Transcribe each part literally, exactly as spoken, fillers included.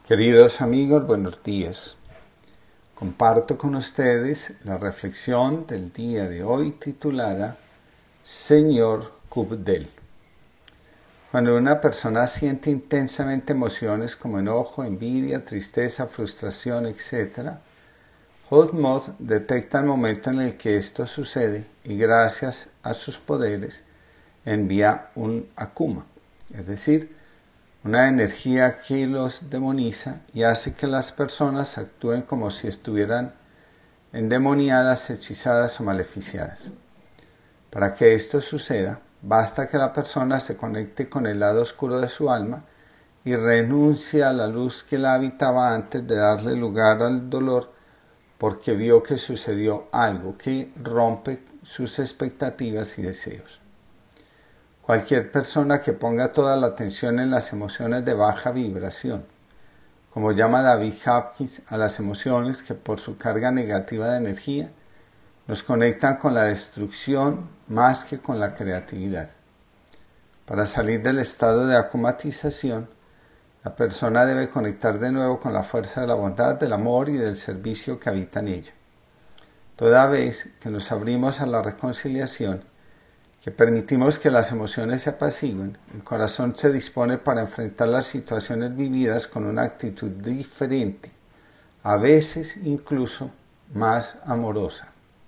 Queridos amigos, buenos días. Comparto con ustedes la reflexión del día de hoy titulada Señor Kubdel. Cuando una persona siente intensamente emociones como enojo, envidia, tristeza, frustración, etcétera, Hotmod detecta el momento en el que esto sucede y gracias a sus poderes envía un Akuma, es decir, una energía que los demoniza y hace que las personas actúen como si estuvieran endemoniadas, hechizadas o maleficiadas. Para que esto suceda, basta que la persona se conecte con el lado oscuro de su alma y renuncie a la luz que la habitaba antes de darle lugar al dolor, porque vio que sucedió algo que rompe sus expectativas y deseos. Cualquier persona que ponga toda la atención en las emociones de baja vibración, como llama David Hopkins a las emociones que por su carga negativa de energía nos conectan con la destrucción más que con la creatividad. Para salir del estado de akumatización, la persona debe conectar de nuevo con la fuerza de la bondad, del amor y del servicio que habita en ella. Toda vez que nos abrimos a la reconciliación, que permitimos que las emociones se apacigüen, el corazón se dispone para enfrentar las situaciones vividas con una actitud diferente, a veces incluso más amorosa.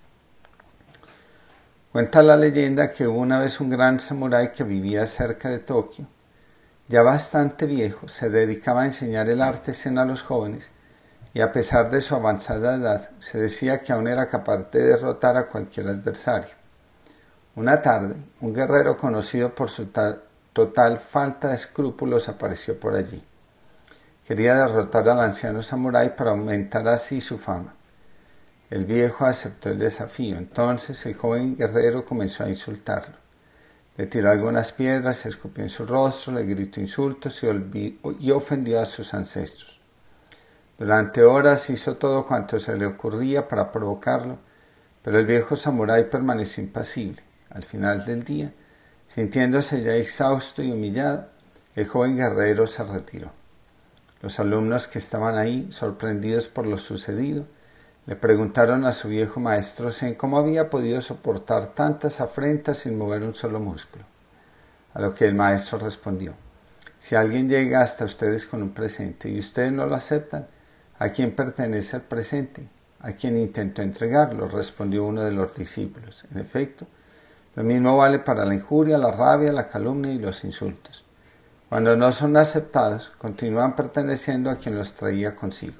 Cuenta la leyenda que hubo una vez un gran samurái que vivía cerca de Tokio, ya bastante viejo, se dedicaba a enseñar el arte zen a los jóvenes y a pesar de su avanzada edad, se decía que aún era capaz de derrotar a cualquier adversario. Una tarde, un guerrero conocido por su total falta de escrúpulos apareció por allí. Quería derrotar al anciano samurái para aumentar así su fama. El viejo aceptó el desafío. Entonces el joven guerrero comenzó a insultarlo. Le tiró algunas piedras, se escupió en su rostro, le gritó insultos y, y ofendió a sus ancestros. Durante horas hizo todo cuanto se le ocurría para provocarlo, pero el viejo samurái permaneció impasible. Al final del día, sintiéndose ya exhausto y humillado, el joven guerrero se retiró. Los alumnos que estaban ahí, sorprendidos por lo sucedido, le preguntaron a su viejo maestro zen cómo había podido soportar tantas afrentas sin mover un solo músculo. A lo que el maestro respondió: si alguien llega hasta ustedes con un presente y ustedes no lo aceptan, ¿a quién pertenece el presente? ¿A quién intentó entregarlo?, respondió uno de los discípulos. En efecto, lo mismo vale para la injuria, la rabia, la calumnia y los insultos. Cuando no son aceptados, continúan perteneciendo a quien los traía consigo.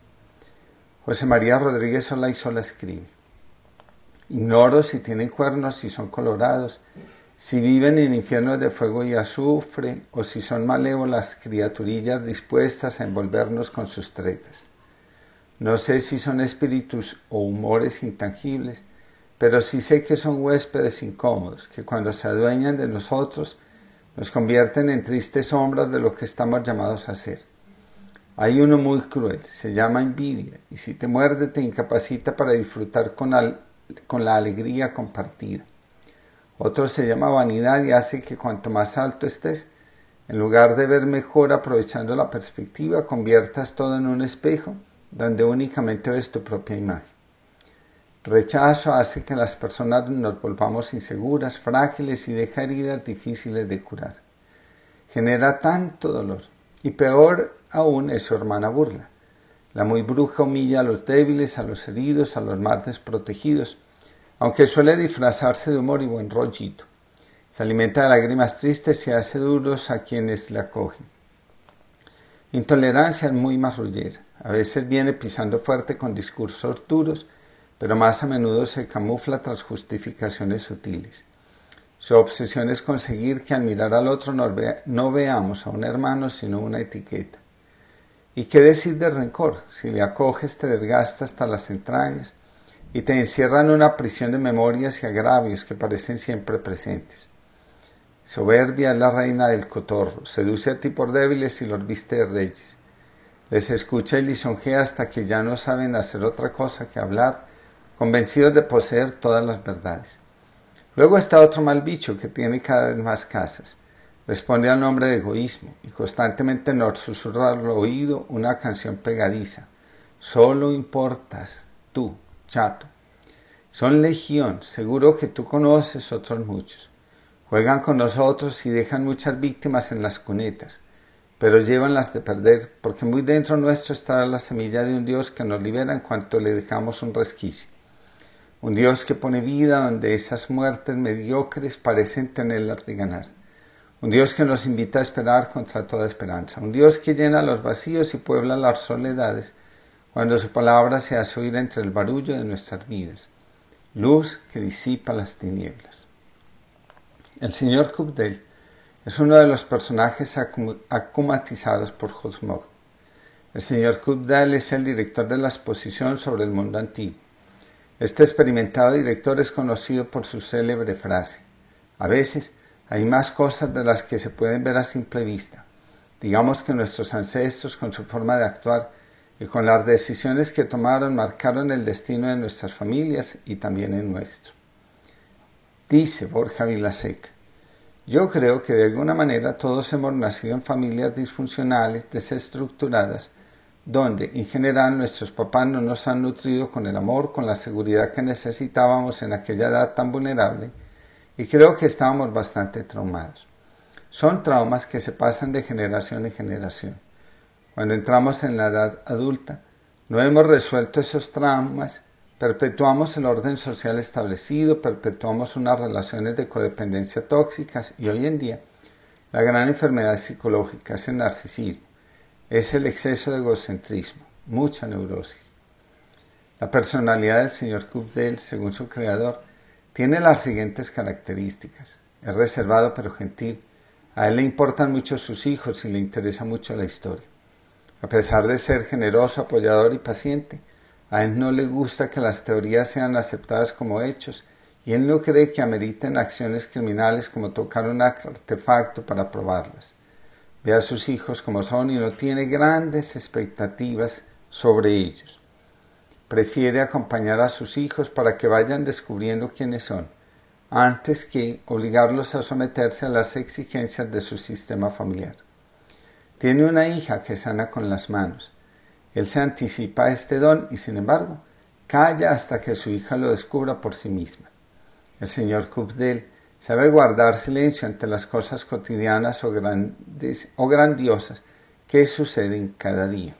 José María Rodríguez Olaizola escribe: ignoro si tienen cuernos, si son colorados, si viven en infiernos de fuego y azufre, o si son malévolas criaturillas dispuestas a envolvernos con sus tretas. No sé si son espíritus o humores intangibles, pero sí sé que son huéspedes incómodos, que cuando se adueñan de nosotros, nos convierten en tristes sombras de lo que estamos llamados a ser. Hay uno muy cruel, se llama envidia, y si te muerde te incapacita para disfrutar con, al, con la alegría compartida. Otro se llama vanidad y hace que cuanto más alto estés, en lugar de ver mejor aprovechando la perspectiva, conviertas todo en un espejo donde únicamente ves tu propia imagen. Rechazo hace que las personas nos volvamos inseguras, frágiles y deja heridas difíciles de curar. Genera tanto dolor. Y peor aún es su hermana burla. La muy bruja humilla a los débiles, a los heridos, a los más desprotegidos, aunque suele disfrazarse de humor y buen rollito. Se alimenta de lágrimas tristes y hace duros a quienes la acogen. Intolerancia es muy marrullera. A veces viene pisando fuerte con discursos duros, pero más a menudo se camufla tras justificaciones sutiles. Su obsesión es conseguir que al mirar al otro no, vea, no veamos a un hermano sino una etiqueta. ¿Y qué decir de rencor? Si le acoges te desgasta hasta las entrañas y te encierra en una prisión de memorias y agravios que parecen siempre presentes. Soberbia es la reina del cotorro, seduce a tipos débiles y los viste de reyes. Les escucha y lisonjea hasta que ya no saben hacer otra cosa que hablar, convencidos de poseer todas las verdades. Luego está otro mal bicho que tiene cada vez más casas. responde al nombre de egoísmo y constantemente nos susurra al oído una canción pegadiza. Solo importas tú, chato. Son legión, seguro que tú conoces otros muchos. Juegan con nosotros y dejan muchas víctimas en las cunetas, pero llevan las de perder, porque muy dentro nuestro está la semilla de un Dios que nos libera en cuanto le dejamos un resquicio. Un Dios que pone vida donde esas muertes mediocres parecen tenerlas de ganar. Un Dios que nos invita a esperar contra toda esperanza. Un Dios que llena los vacíos y puebla las soledades cuando su palabra se hace oír entre el barullo de nuestras vidas. Luz que disipa las tinieblas. El señor Kubdel es uno de los personajes acumatizados por Hosmog. El señor Kubdel es el director de la exposición sobre el mundo antiguo. Este experimentado director es conocido por su célebre frase: a veces hay más cosas de las que se pueden ver a simple vista. Digamos que nuestros ancestros, con su forma de actuar y con las decisiones que tomaron, marcaron el destino de nuestras familias y también el nuestro. Dice Borja Vilaseca: yo creo que de alguna manera todos hemos nacido en familias disfuncionales, desestructuradas, donde en general nuestros papás no nos han nutrido con el amor, con la seguridad que necesitábamos en aquella edad tan vulnerable, y creo que estábamos bastante traumados. Son traumas que se pasan de generación en generación. Cuando entramos en la edad adulta, no hemos resuelto esos traumas, perpetuamos el orden social establecido, perpetuamos unas relaciones de codependencia tóxicas y hoy en día la gran enfermedad psicológica es el narcisismo, es el exceso de egocentrismo, mucha neurosis. La personalidad del señor Kubdel, según su creador, tiene las siguientes características. Es reservado pero gentil. A él le importan mucho sus hijos y le interesa mucho la historia. A pesar de ser generoso, apoyador y paciente, a él no le gusta que las teorías sean aceptadas como hechos y él no cree que ameriten acciones criminales como tocar un artefacto para probarlas. Ve a sus hijos como son y no tiene grandes expectativas sobre ellos. Prefiere acompañar a sus hijos para que vayan descubriendo quiénes son, antes que obligarlos a someterse a las exigencias de su sistema familiar. Tiene una hija que sana con las manos. Él se anticipa a este don y, sin embargo, calla hasta que su hija lo descubra por sí misma. El señor Kubdel sabe guardar silencio ante las cosas cotidianas o, grandes, o grandiosas que suceden cada día.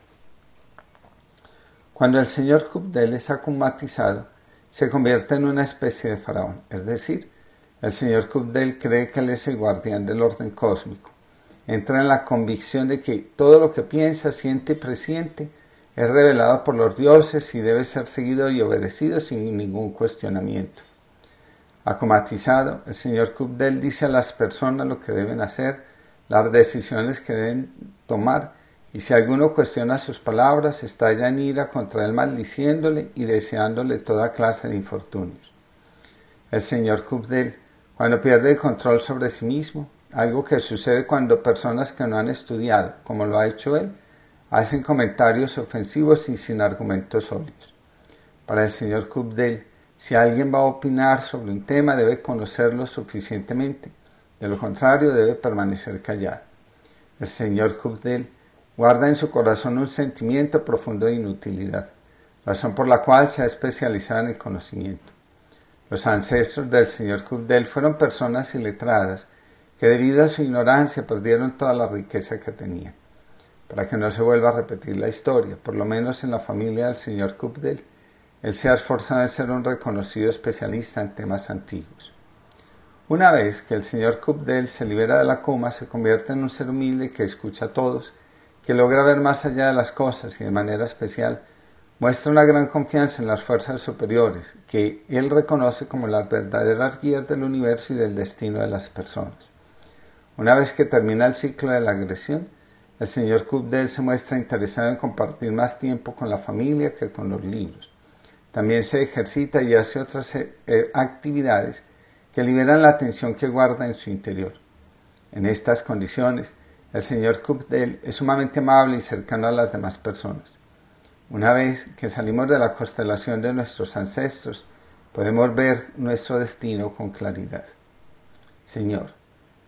Cuando el señor Kubdel es akumatizado, se convierte en una especie de faraón, es decir, el señor Kubdel cree que él es el guardián del orden cósmico. Entra en la convicción de que todo lo que piensa, siente y presiente es revelado por los dioses y debe ser seguido y obedecido sin ningún cuestionamiento. Akumatizado, el señor Kubdel dice a las personas lo que deben hacer, las decisiones que deben tomar, y si alguno cuestiona sus palabras, estalla en ira contra él maldiciéndole y deseándole toda clase de infortunios. El señor Kubdel, cuando pierde el control sobre sí mismo, algo que sucede cuando personas que no han estudiado, como lo ha hecho él, hacen comentarios ofensivos y sin argumentos sólidos. Para el señor Kubdel, si alguien va a opinar sobre un tema, debe conocerlo suficientemente. De lo contrario, debe permanecer callado. El señor Kubdel guarda en su corazón un sentimiento profundo de inutilidad, razón por la cual se ha especializado en el conocimiento. Los ancestros del señor Kubdel fueron personas iletradas que debido a su ignorancia perdieron toda la riqueza que tenían. Para que no se vuelva a repetir la historia, por lo menos en la familia del señor Kubdel, él se ha esforzado en ser un reconocido especialista en temas antiguos. Una vez que el señor Kubdel se libera de la coma, se convierte en un ser humilde que escucha a todos, que logra ver más allá de las cosas y de manera especial muestra una gran confianza en las fuerzas superiores, que él reconoce como las verdaderas guías del universo y del destino de las personas. Una vez que termina el ciclo de la agresión, el señor Kubdel se muestra interesado en compartir más tiempo con la familia que con los libros. También se ejercita y hace otras eh, actividades que liberan la tensión que guarda en su interior. En estas condiciones, el señor Kubdel es sumamente amable y cercano a las demás personas. Una vez que salimos de la constelación de nuestros ancestros, podemos ver nuestro destino con claridad. Señor,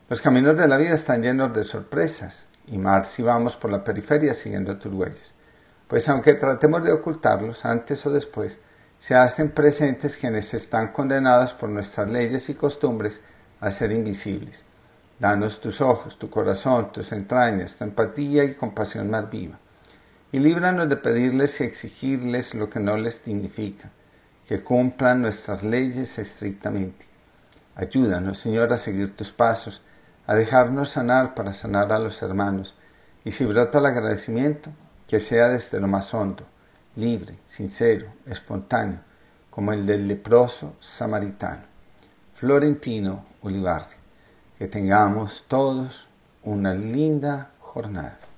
Los caminos de la vida están llenos de sorpresas, y más si vamos por la periferia siguiendo tus huellas. Pues aunque tratemos de ocultarlos, antes o después, se hacen presentes quienes están condenados por nuestras leyes y costumbres a ser invisibles. Danos tus ojos, tu corazón, tus entrañas, tu empatía y compasión más viva. Y líbranos de pedirles y exigirles lo que no les dignifica, que cumplan nuestras leyes estrictamente. Ayúdanos, Señor, a seguir tus pasos, a dejarnos sanar para sanar a los hermanos, y si brota el agradecimiento, que sea desde lo más hondo, libre, sincero, espontáneo, como el del leproso samaritano. Florentino Ulibarri. Que tengamos todos una linda jornada.